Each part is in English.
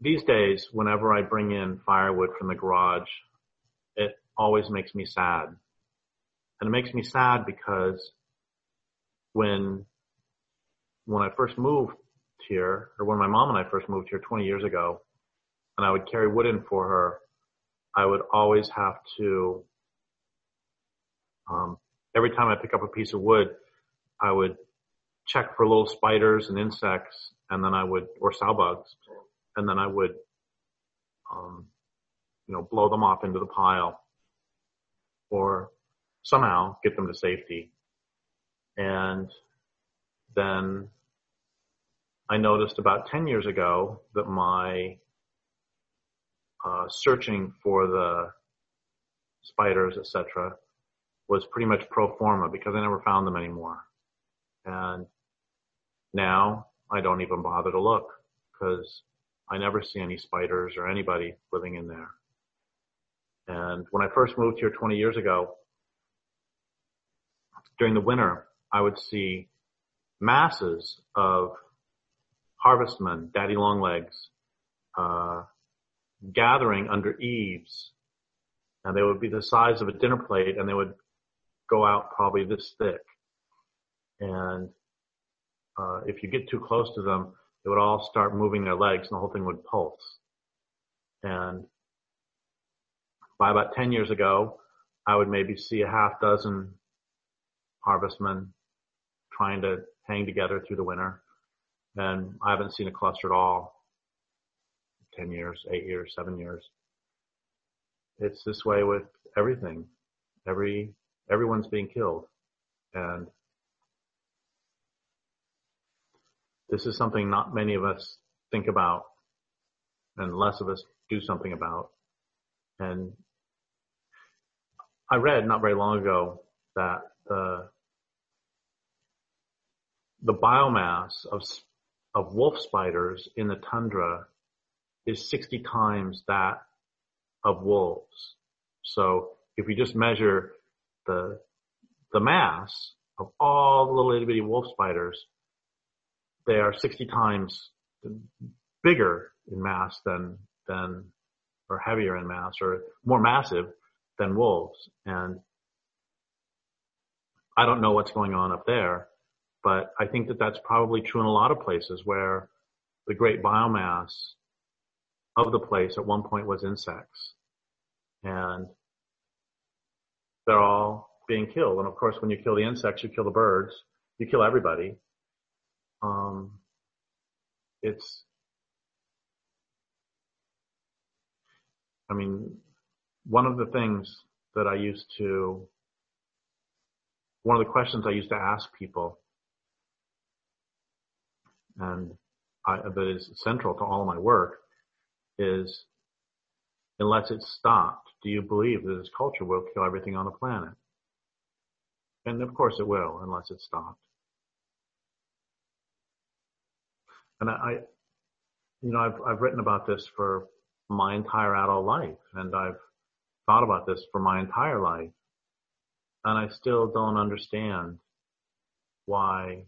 these days, whenever I bring in firewood from the garage, it always makes me sad. And it makes me sad because when I first moved here, or when my mom and I first moved here 20 years ago, and I would carry wood in for her, I would always have to, every time I pick up a piece of wood, I would check for little spiders and insects, and then or sow bugs, and then I would, blow them off into the pile, or somehow get them to safety. And then I noticed about 10 years ago that my searching for the spiders, etc., was pretty much pro forma because I never found them anymore. And now I don't even bother to look because I never see any spiders or anybody living in there. And when I first moved here 20 years ago, during the winter, I would see masses of harvestmen, daddy longlegs, gathering under eaves, and they would be the size of a dinner plate, and they would go out probably this thick. And if you get too close to them, they would all start moving their legs, and the whole thing would pulse. And by about 10 years ago, I would maybe see a half dozen harvestmen trying to hang together through the winter. And I haven't seen a cluster at all. 10 years, 8 years, 7 years. It's this way with everything. Everyone's being killed. And this is something not many of us think about, and less of us do something about. And I read not very long ago that the biomass of wolf spiders in the tundra is 60 times that of wolves. So if you just measure the mass of all the little itty bitty wolf spiders, they are 60 times bigger in mass than or heavier in mass, or more massive than wolves. And I don't know what's going on up there, but I think that that's probably true in a lot of places where the great biomass of the place at one point was insects. And they're all being killed. And of course, when you kill the insects, you kill the birds, you kill everybody. One of the questions I used to ask people, and that is central to all of my work, is, unless it's stopped, do you believe that this culture will kill everything on the planet? And of course it will, unless it's stopped. And I've written about this for my entire adult life, and I've thought about this for my entire life, and I still don't understand why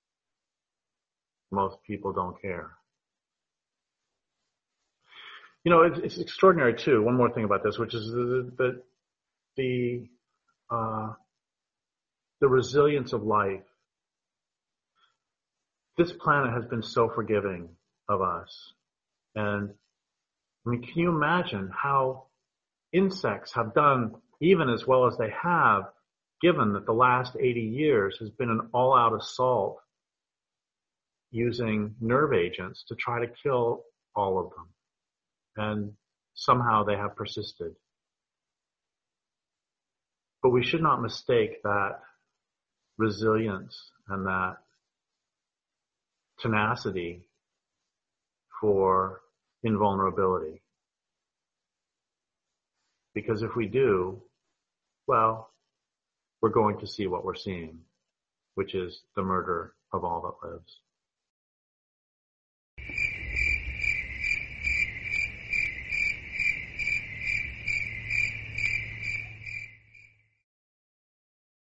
most people don't care. It's extraordinary too. One more thing about this, which is the resilience of life. This planet has been so forgiving of us. And can you imagine how insects have done even as well as they have, given that the last 80 years has been an all-out assault using nerve agents to try to kill all of them. And somehow they have persisted. But we should not mistake that resilience and that tenacity for invulnerability. Because if we do, well, we're going to see what we're seeing, which is the murder of all that lives.